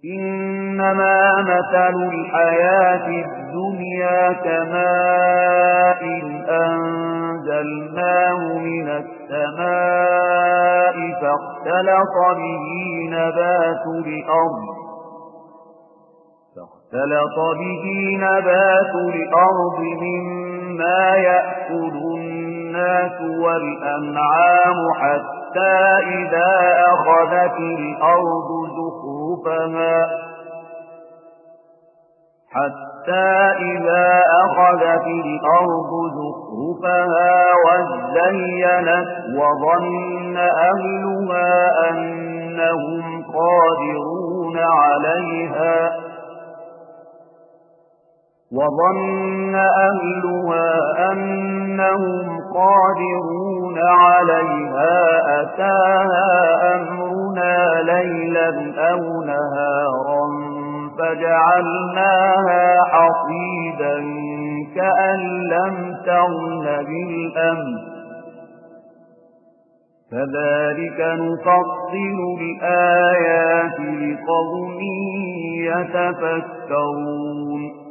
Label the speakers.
Speaker 1: إنما مثل الحياة الدنيا كماء أنزلناه من السماء فاختلط به نبات الأرض مما يأكل الناس والأنعام حتى إذا أخذت الأرض زخرفها وزينت وظن أهلها أنهم قادرون عليها أتاها أمرنا ليلا أو نهارا فجعلناها حصيدا كأن لم تغن بالأمس كذلك نفصل الآيات لقوم يتفكرون